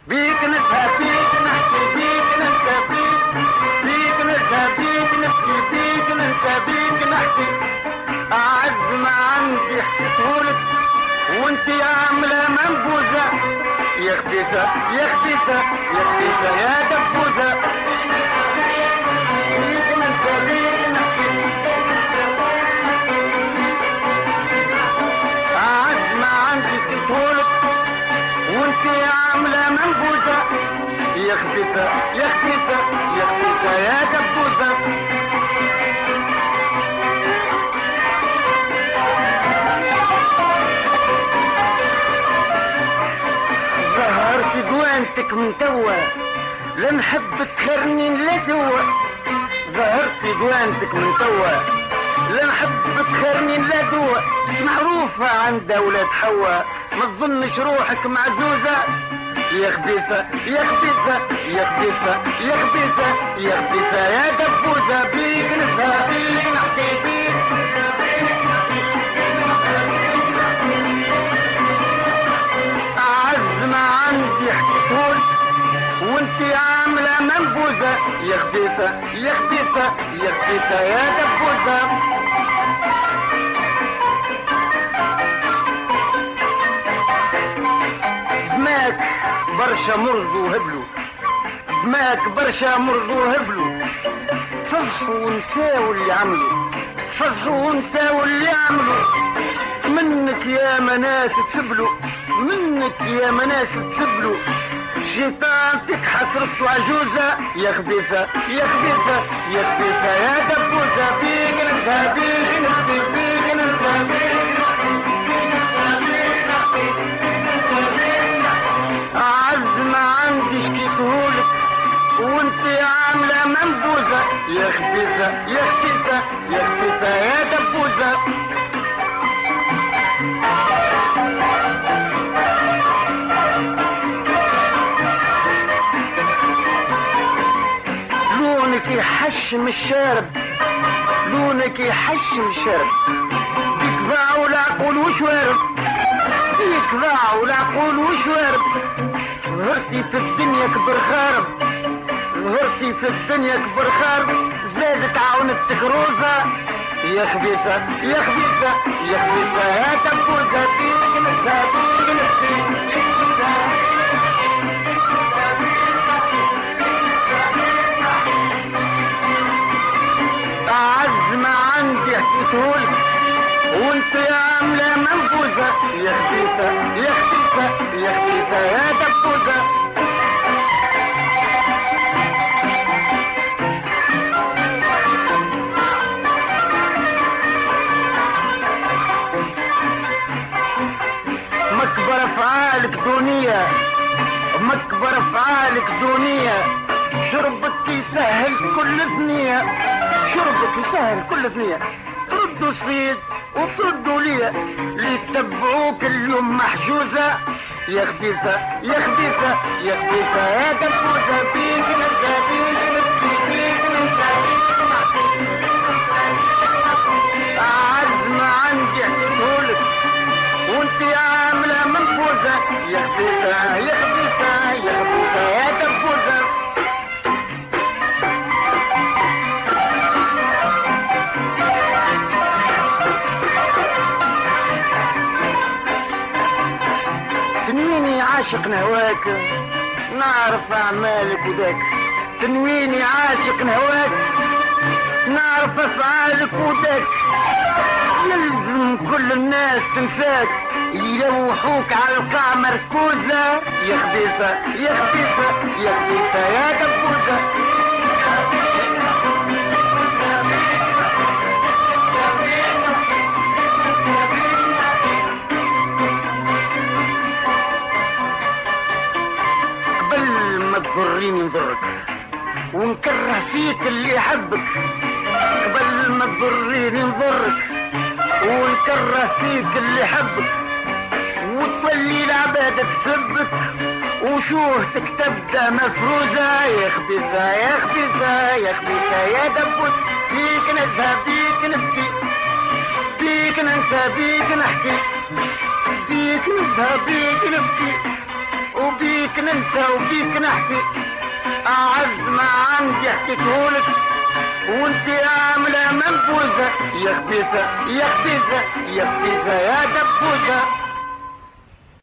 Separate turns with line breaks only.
بيك نزهى بيك نحكي بيك ننسى بيك نزهى بيك نبكي بيك ننسى بيك نحكي. اعز ما عندي حكيتهولك وانتي عامله منبوذه يا خبيثه يا خبيثه يا خبيثه يا دبوزه. بيك ننسى بيك نحكي اعز ما عندي حكيتهولك وانتي عامله منبوذه يا خبيثه يا خبيثه يا خبيثه يا دبوزه. ظهرتي جوانتك من توا لا نحب تخرني لا توا. ظهرتي جوانتك من توا لا نحب تخرني لا دوا. معروفة عند اولاد حوا ما تظنش روحك معزوزة يا خبيثة يا خبيثة يا خبيثة يا خبيثة يا خبيثة يا دبوزة. بيك نزهى بيك نحكي بيك اعز ما عندي حكيتهولك وانتي عاملة منبوذة يا خبيثة يا خبيثة يا خبيثة يا دبوزة. دماك برشا مرض وهبلو دماك برشا مرض وهبلو. فضحوا ونساو اللي عملوا فضحوا ونساو اللي عملوا. منك يا مناس تسبلوا منك يا مناس تسبلوا. الشيطان تكحسرت عجوزة يا خبيثة يا خبيثة يا خبيثة يا دبوزة. بيك ننسى بيك نحكي بيك ننسى بيك أعز ما عندي شكيتهولك وانتي عاملة منبوذة يا خبيثة يا خبيثة يا خبيثة يا دبوزة. لونك يحشم الشارب لونك يحشم الشارب. يكبع والعقول وشوارب يكبع والعقول وشوارب. ظهرتي في الدنيا كبر خارب ظهرتي في الدنيا كبر خارب. زادت عاونتك روزة يا خبيثة يا خبيثة يا خبيثة يا دبوزة. بيك نسى بيك نسى أعز ما عندي حكيتهولك وانت عاملة منبوذة يا خبيثة يا خبيثة يا خبيثة يا دبوزة. مكبر افعالك دونية مكبر افعالك دونية. شربك يسهل كل ثنية شربك يسهل كل ثنية. تردوا صيد وتردوا ليا اللي تتبعوك اليوم محجوزة يا خبيثة يا خبيثة يا خبيثة يا دبوزة. بيك ننسى بيك نبكي بيك ننسى أعز ما عندي حكيتهولك وانتي عاملة منفوذة يا خبيثة يا خبيثة يا خبيثة يا دبوزة. تنويني عاشق نهواك نعرف اعمالك وداك. تنويني عاشق نهواك نعرف افعالك وداك. يلزم كل الناس تنساك يلوحوك على القاع مركوزة يا خبيثة يا خبيثة يا خبيثة يا دبوزة. قبل ما تضريني نضرك ونكره فيك اللي يحبك. قبل ما تضريني نضرك ونكره فيك اللي يحبك. وتولي العبادة تسبك وشوهتك تبدا مفروزة يا خبيثة يا خبيثة يا خبيثة يا دبوس. بيك نزهى بيك نبكي بيك ننسى بيك نحكي بيك نزهى بيك نبكي وبيك ننسى وبيك نحكي، اعز ما عندي حكيتهولك وانت عاملة منبوذة، يا خبيثة يا خبيثة يا خبيثة يا دبوزة.